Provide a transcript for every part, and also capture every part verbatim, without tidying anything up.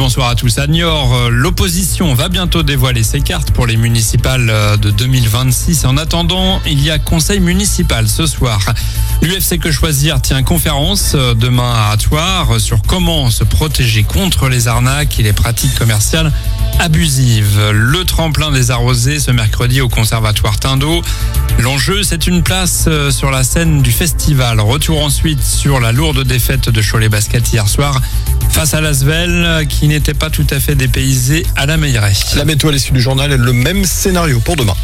bonsoir à tous. À Niort, l'opposition va bientôt dévoiler ses cartes pour les municipales de deux mille vingt-six. En attendant, il y a conseil municipal ce soir. L'U F C Que Choisir tient conférence demain à Thouars sur comment se protéger contre les arnaques et les pratiques commerciales abusives. Le tremplin des arrosés ce mercredi au conservatoire Tindeau. L'enjeu, c'est une place sur la scène du festival. Retour ensuite sur la lourde défaite de Cholet Basket hier soir face à l'Asvel, qui n'était pas tout à fait dépaysé à la Meilleraie. La météo à l'issue du journal est le même scénario pour demain.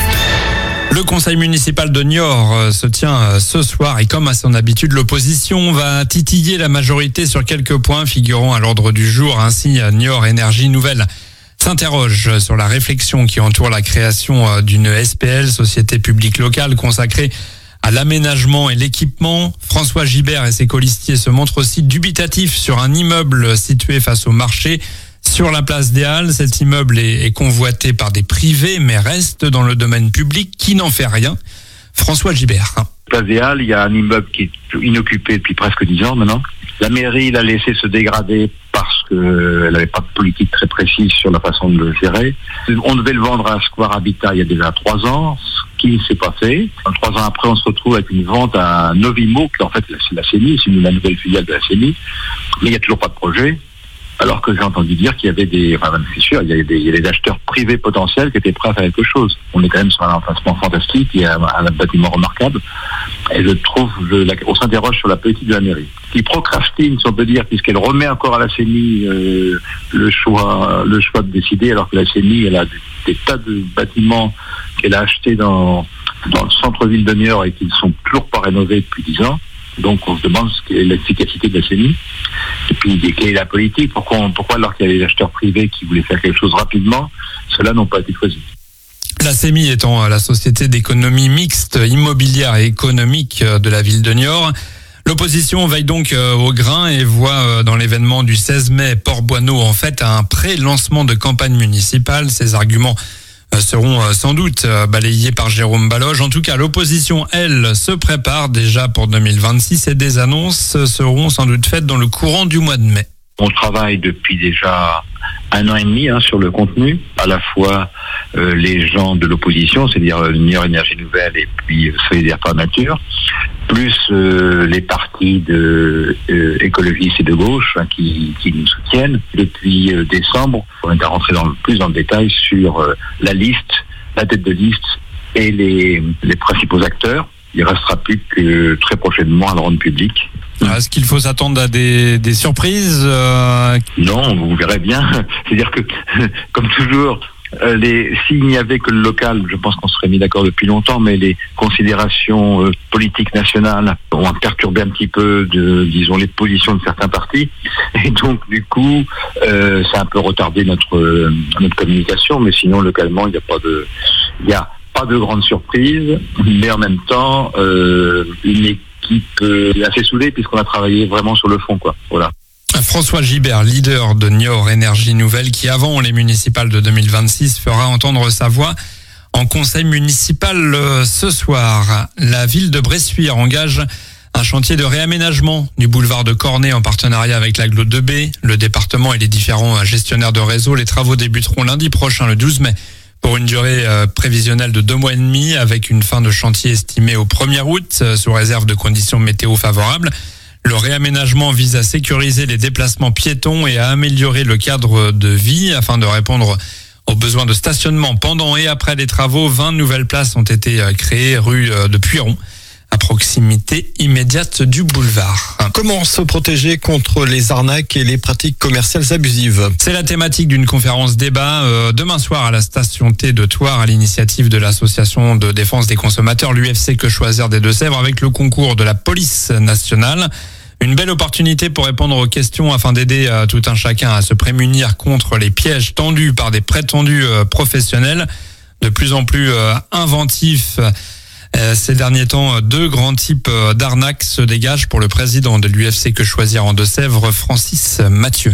Le conseil municipal de Niort se tient ce soir et comme à son habitude, l'opposition va titiller la majorité sur quelques points figurant à l'ordre du jour. Ainsi, Niort Énergie Nouvelle s'interroge sur la réflexion qui entoure la création d'une S P L, société publique locale consacrée à l'aménagement et l'équipement. François Gibert et ses colistiers se montrent aussi dubitatifs sur un immeuble situé face au marché sur la place des Halles. Cet immeuble est, est convoité par des privés mais reste dans le domaine public qui n'en fait rien. François Gibert. Place des Halles, il y a un immeuble qui est inoccupé depuis presque dix ans maintenant. La mairie l'a laissé se dégrader parce qu'elle n'avait pas de politique très précise sur la façon de le gérer. On devait le vendre à Square Habitat il y a déjà trois ans, ce qui ne s'est pas fait. Trois ans après, on se retrouve avec une vente à Novimo, qui en fait c'est la C E M I, c'est la nouvelle filiale de la C E M I, mais il n'y a toujours pas de projet. Alors que j'ai entendu dire qu'il y avait des, enfin c'est sûr, il y a des, il y a des acheteurs privés potentiels qui étaient prêts à faire quelque chose. On est quand même sur un emplacement fantastique, il y a un, un bâtiment remarquable. Et je trouve, je, la, on s'interroge sur la politique de la mairie, qui procrastine, si on peut dire, puisqu'elle remet encore à la C E M I euh, le choix, le choix de décider, alors que la C E M I, elle a des, des tas de bâtiments qu'elle a achetés dans dans le centre-ville de Niort et qui ne sont toujours pas rénovés depuis dix ans. Donc on se demande ce qu'est l'efficacité de la C E M I. Et puis quelle est la politique, pourquoi, pourquoi alors qu'il y a des acheteurs privés qui voulaient faire quelque chose rapidement, ceux-là n'ont pas été choisis. La C E M I étant la société d'économie mixte immobilière et économique de la ville de Niort. L'opposition veille donc au grain et voit dans l'événement du seize mai Port-Boineau en fait un pré-lancement de campagne municipale. Ces arguments seront sans doute balayés par Jérôme Baloge. En tout cas, l'opposition, elle, se prépare déjà pour deux mille vingt-six et des annonces seront sans doute faites dans le courant du mois de mai. On travaille depuis déjà un an et demi hein, sur le contenu, à la fois euh, les gens de l'opposition, c'est-à-dire euh, Niort Énergie Nouvelle et puis euh, Solidaires par Nature, plus euh, les partis de euh, écologistes et de gauche hein, qui, qui nous soutiennent. Depuis euh, décembre, on est à rentrer dans le, plus dans le détail sur euh, la liste, la tête de liste et les, les principaux acteurs. Il ne restera plus que très prochainement à le rendre public. Est-ce qu'il faut s'attendre à des, des surprises euh... Non, vous verrez bien. C'est-à-dire que, comme toujours, euh, les, s'il n'y avait que le local, je pense qu'on serait mis d'accord depuis longtemps, mais les considérations euh, politiques nationales ont perturbé un petit peu, de, disons, les positions de certains partis. Et donc, du coup, euh, ça a un peu retardé notre, euh, notre communication, mais sinon, localement, il n'y a pas de... Il y a pas de grande surprise, mais en même temps, euh, une équipe euh, assez soudée puisqu'on a travaillé vraiment sur le fond, quoi. Voilà. François Gibert, leader de Niort Énergie Nouvelle, qui avant les municipales de deux mille vingt-six fera entendre sa voix en conseil municipal ce soir. La ville de Bressuire engage un chantier de réaménagement du boulevard de Cornet en partenariat avec l'Agglo deux B, le département et les différents gestionnaires de réseau. Les travaux débuteront lundi prochain, le douze mai. Pour une durée euh, prévisionnelle de deux mois et demi, avec une fin de chantier estimée au premier août, euh, sous réserve de conditions météo favorables. Le réaménagement vise à sécuriser les déplacements piétons et à améliorer le cadre de vie afin de répondre aux besoins de stationnement pendant et après les travaux. vingt nouvelles places ont été créées rue de Puiron, à proximité immédiate du boulevard. Comment se protéger contre les arnaques et les pratiques commerciales abusives ? C'est la thématique d'une conférence débat euh, demain soir à la station T de Thouars à l'initiative de l'association de défense des consommateurs, l'U F C Que Choisir des Deux-Sèvres, avec le concours de la police nationale. Une belle opportunité pour répondre aux questions afin d'aider euh, tout un chacun à se prémunir contre les pièges tendus par des prétendus euh, professionnels de plus en plus euh, inventifs. Ces derniers temps, deux grands types d'arnaques se dégagent pour le président de l'U F C Que Choisir en Deux-Sèvres, Francis Mathieu.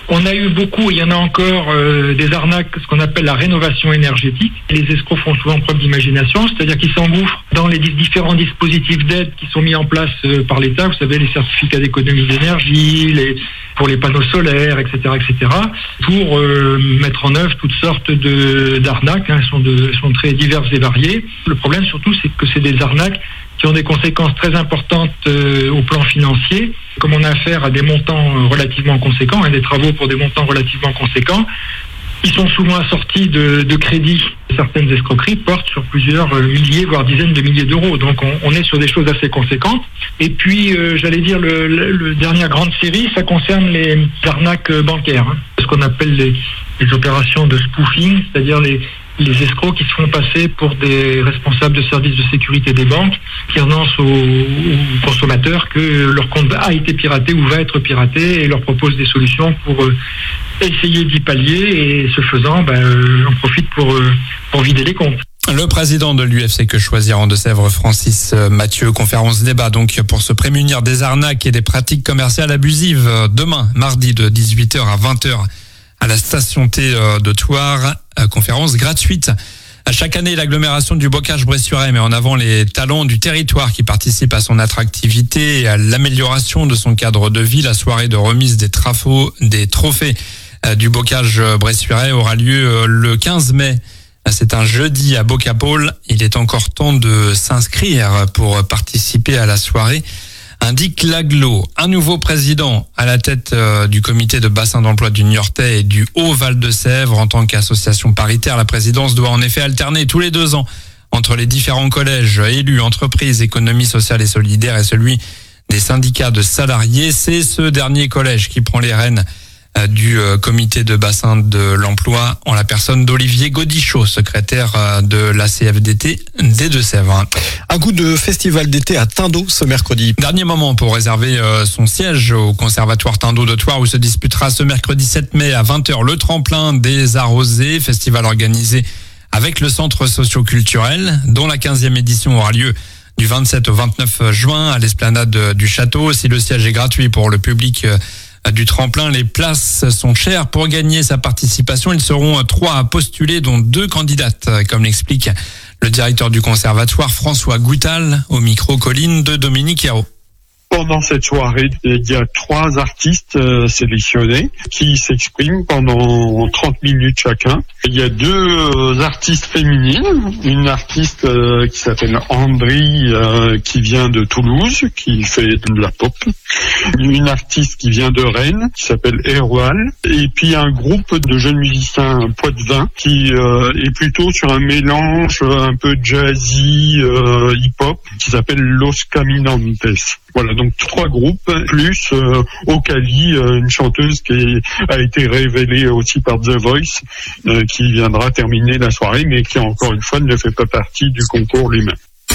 On a eu beaucoup, il y en a encore, euh, des arnaques, ce qu'on appelle la rénovation énergétique. Les escrocs font souvent preuve d'imagination, c'est-à-dire qu'ils s'engouffrent dans les différents dispositifs d'aide qui sont mis en place euh, par l'État. Vous savez, les certificats d'économie d'énergie, les, pour les panneaux solaires, et cetera, et cetera, pour euh, mettre en œuvre toutes sortes de, d'arnaques. Hein, elles sont, de, sont très diverses et variées. Le problème surtout, c'est que c'est des arnaques qui ont des conséquences très importantes euh, au plan financier. Comme on a affaire à des montants relativement conséquents, hein, des travaux pour des montants relativement conséquents, ils sont souvent assortis de, de crédits. Certaines escroqueries portent sur plusieurs milliers, voire dizaines de milliers d'euros. Donc on, on est sur des choses assez conséquentes. Et puis, euh, j'allais dire, le, le, le dernière grande série, ça concerne les arnaques bancaires. Hein, ce qu'on appelle les, les opérations de spoofing, c'est-à-dire les les escrocs qui se font passer pour des responsables de services de sécurité des banques, qui annoncent aux, aux consommateurs que leur compte a été piraté ou va être piraté et leur proposent des solutions pour euh, essayer d'y pallier, et ce faisant, ben, euh, on profite pour, euh, pour vider les comptes. Le président de l'U F C Que Choisir en Deux-Sèvres, Francis Mathieu, conférence débat donc pour se prémunir des arnaques et des pratiques commerciales abusives demain, mardi de dix-huit heures à vingt heures. À la station T de Thouars, conférence gratuite. À chaque année, l'agglomération du Bocage-Bressuire met en avant les talents du territoire qui participent à son attractivité et à l'amélioration de son cadre de vie. La soirée de remise des trafos, des trophées du Bocage-Bressuire aura lieu le quinze mai. C'est un jeudi à Bocapole. Il est encore temps de s'inscrire pour participer à la soirée, indique l'Aglo. Un nouveau président à la tête euh, du comité de bassin d'emploi du Niortais et du Haut-Val-de-Sèvres. En tant qu'association paritaire, la présidence doit en effet alterner tous les deux ans entre les différents collèges, élus, entreprises, économie sociale et solidaire et celui des syndicats de salariés. C'est ce dernier collège qui prend les rênes euh, du euh, comité de bassin de l'emploi en la personne d'Olivier Godichaud, secrétaire euh, de la C F D T des Deux-Sèvres. Un coup de festival d'été à Tindeau ce mercredi. Dernier moment pour réserver euh, son siège au conservatoire Tindeau de Thouars où se disputera ce mercredi sept mai à vingt heures le tremplin des arrosés, festival organisé avec le centre socio-culturel dont la quinzième édition aura lieu du vingt-sept au vingt-neuf juin à l'esplanade du château. Si le siège est gratuit pour le public euh, du tremplin, les places sont chères. Pour gagner sa participation, ils seront trois à postuler, dont deux candidates, comme l'explique le directeur du conservatoire François Goutal au micro Colline de Dominique Hérault. Pendant cette soirée, il y a trois artistes euh, sélectionnés qui s'expriment pendant trente minutes chacun. Il y a deux euh, artistes féminines, une artiste euh, qui s'appelle Andry, euh, qui vient de Toulouse, qui fait de la pop, une artiste qui vient de Rennes, qui s'appelle Erwal, et puis un groupe de jeunes musiciens poitevins qui euh, est plutôt sur un mélange un peu jazzy, euh, hip-hop, qui s'appelle Los Caminantes. Voilà, donc trois groupes, plus euh, Ocali, euh, une chanteuse qui est, a été révélée aussi par The Voice, euh, qui viendra terminer la soirée, mais qui encore une fois ne fait pas partie du concours lui-même.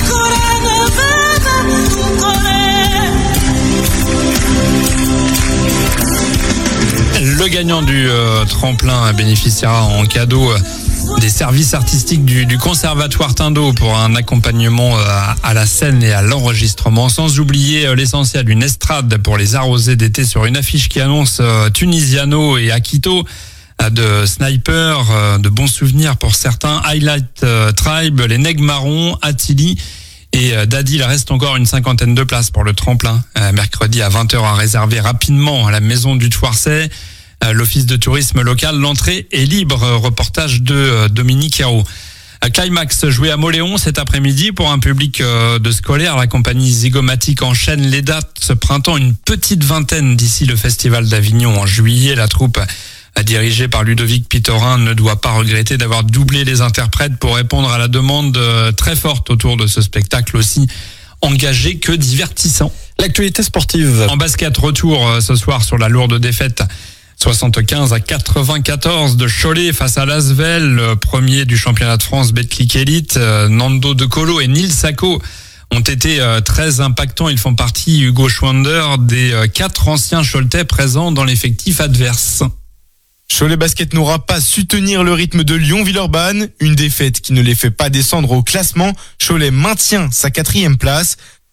Le gagnant du euh, tremplin bénéficiera en cadeau euh, des services artistiques du, du conservatoire Tindeau pour un accompagnement à, à la scène et à l'enregistrement, sans oublier l'essentiel, une estrade pour les arrosés d'été sur une affiche qui annonce euh, Tunisiano et Akito, euh, de Sniper, euh, de bons souvenirs pour certains, Highlight euh, Tribe, les Nègres Marrons, Attili et euh, Daddy. Il reste encore une cinquantaine de places pour le tremplin, euh, mercredi à vingt heures à réserver rapidement à la maison du Thouarçais. L'office de tourisme local, l'entrée est libre. Reportage de Dominique Hérault. Climax joué à Moléon cet après-midi pour un public de scolaires. La compagnie Zygomatic enchaîne les dates ce printemps, une petite vingtaine d'ici le festival d'Avignon en juillet. La troupe dirigée par Ludovic Pitorin ne doit pas regretter d'avoir doublé les interprètes pour répondre à la demande très forte autour de ce spectacle aussi engagé que divertissant. L'actualité sportive. En basket, retour ce soir sur la lourde défaite soixante-quinze à quatre-vingt-quatorze de Cholet face à Lasvel, premier du championnat de France Betclic Elite. Nando De Colo et Nils Sacco ont été très impactants. Ils font partie, Hugo Schwander, des quatre anciens Choletais présents dans l'effectif adverse. Cholet Basket n'aura pas su tenir le rythme de Lyon-Villeurbanne. Une défaite qui ne les fait pas descendre au classement. Cholet maintient sa quatrième place.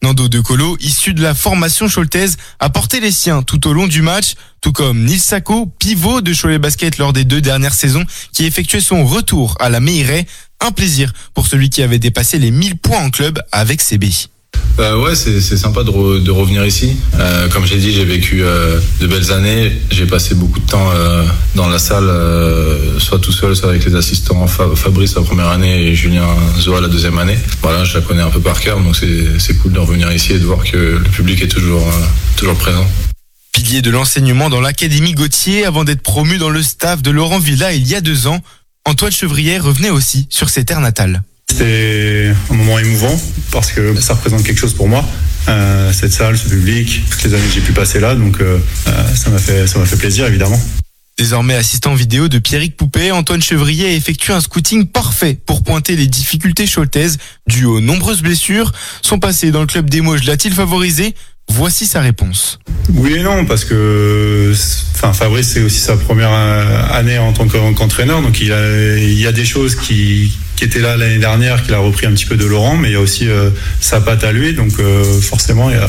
Nando De Colo, issu de la formation choultaise, a porté les siens tout au long du match, tout comme Nils Sako, pivot de Cholet Basket lors des deux dernières saisons, qui effectuait son retour à la Meilleray. Un plaisir pour celui qui avait dépassé les mille points en club avec C B. Euh, ouais, c'est, c'est sympa de, re, de revenir ici. Euh, comme j'ai dit, j'ai vécu euh, de belles années. J'ai passé beaucoup de temps euh, dans la salle, euh, soit tout seul, soit avec les assistants. Fabrice la première année et Julien Zoa la deuxième année. Voilà, je la connais un peu par cœur, donc c'est, c'est cool de revenir ici et de voir que le public est toujours, euh, toujours présent. Pilier de l'enseignement dans l'Académie Gauthier avant d'être promu dans le staff de Laurent Villa il y a deux ans, Antoine Chevrier revenait aussi sur ses terres natales. C'était un moment émouvant parce que ça représente quelque chose pour moi, euh, cette salle, ce public, toutes les années que j'ai pu passer là, donc euh, ça m'a fait, ça m'a fait plaisir évidemment. Désormais assistant vidéo de Pierrick Poupet, Antoine Chevrier a effectué un scouting parfait pour pointer les difficultés choultaises dues aux nombreuses blessures. Son passé dans le club des Mauges l'a-t-il favorisé ? Voici sa réponse. Oui et non, parce que enfin, Fabrice, c'est aussi sa première année en tant qu'entraîneur, donc il, a, il y a des choses qui, qui étaient là l'année dernière, qu'il a repris un petit peu de Laurent, mais il y a aussi euh, sa patte à lui, donc euh, forcément il y a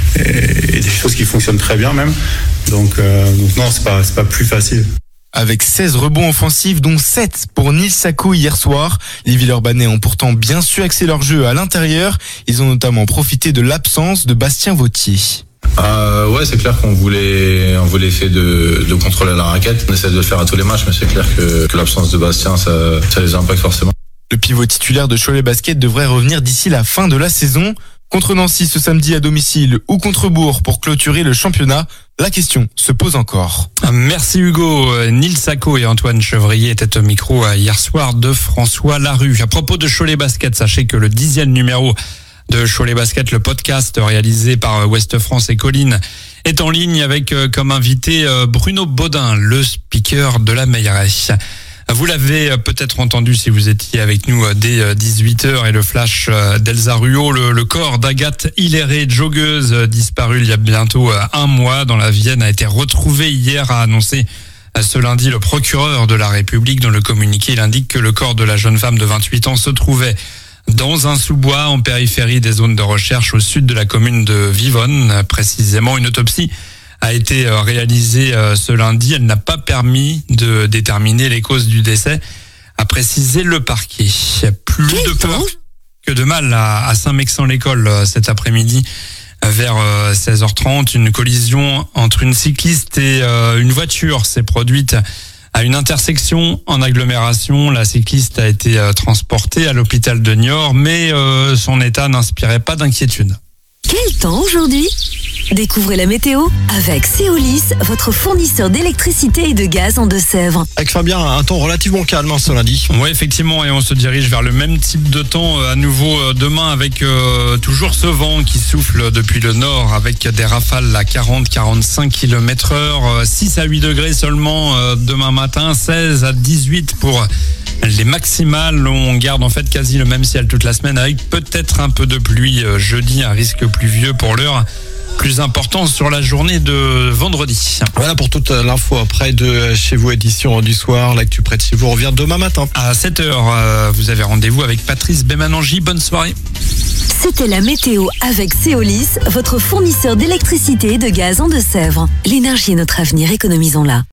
et, et des choses qui fonctionnent très bien même, donc, euh, donc non, c'est pas, c'est pas plus facile. Avec seize rebonds offensifs, dont sept pour Nils Sako hier soir, les Villeurbanais ont pourtant bien su axer leur jeu à l'intérieur. Ils ont notamment profité de l'absence de Bastien Vautier. Euh, ouais, c'est clair qu'on voulait, on voulait essayer de, de contrôler la raquette. On essaie de le faire à tous les matchs, mais c'est clair que, que l'absence de Bastien, ça, ça les impacte forcément. Le pivot titulaire de Cholet Basket devrait revenir d'ici la fin de la saison. Contre Nancy ce samedi à domicile ou contre Bourg pour clôturer le championnat, la question se pose encore. Merci Hugo. Nils Sako et Antoine Chevrier étaient au micro hier soir de François Larue. À propos de Cholet Basket, sachez que le dixième numéro de Cholet Basket, le podcast réalisé par Ouest France et Colline, est en ligne avec comme invité Bruno Baudin, le speaker de la Meilleray. Vous l'avez peut-être entendu si vous étiez avec nous dès dix-huit heures et le flash d'Elsa Ruot, le, le corps d'Agathe Hilleret, joggeuse disparue il y a bientôt un mois dans la Vienne, a été retrouvé hier, a annoncé ce lundi le procureur de la République. Dans le communiqué, il indique que le corps de la jeune femme de vingt-huit ans se trouvait dans un sous-bois en périphérie des zones de recherche au sud de la commune de Vivonne. Précisément, une autopsie a été réalisée ce lundi. Elle n'a pas permis de déterminer les causes du décès, a précisé le parquet. Plus de peur que de mal à Saint-Mexan-l'École cet après-midi vers seize heures trente. Une collision entre une cycliste et une voiture s'est produite à une intersection en agglomération. La cycliste a été transportée à l'hôpital de Niort, mais son état n'inspirait pas d'inquiétude. Quel temps aujourd'hui ? Découvrez la météo avec Céolis, votre fournisseur d'électricité et de gaz en Deux-Sèvres. Avec Fabien, un temps relativement calme ce lundi. Oui, effectivement, et on se dirige vers le même type de temps à nouveau demain avec euh, toujours ce vent qui souffle depuis le nord avec des rafales à quarante à quarante-cinq kilomètres heure, six à huit degrés seulement euh, demain matin, seize à dix-huit pour les maximales. On garde en fait quasi le même ciel toute la semaine avec peut-être un peu de pluie euh, jeudi, un risque pluvieux pour l'heure. Plus important sur la journée de vendredi. Voilà pour toute l'info après de Chez vous, édition du soir. L'actu près de chez vous revient demain matin. À sept heures, vous avez rendez-vous avec Patrice Bémanangi. Bonne soirée. C'était la météo avec Céolis, votre fournisseur d'électricité et de gaz en Deux-Sèvres. L'énergie est notre avenir, économisons-la.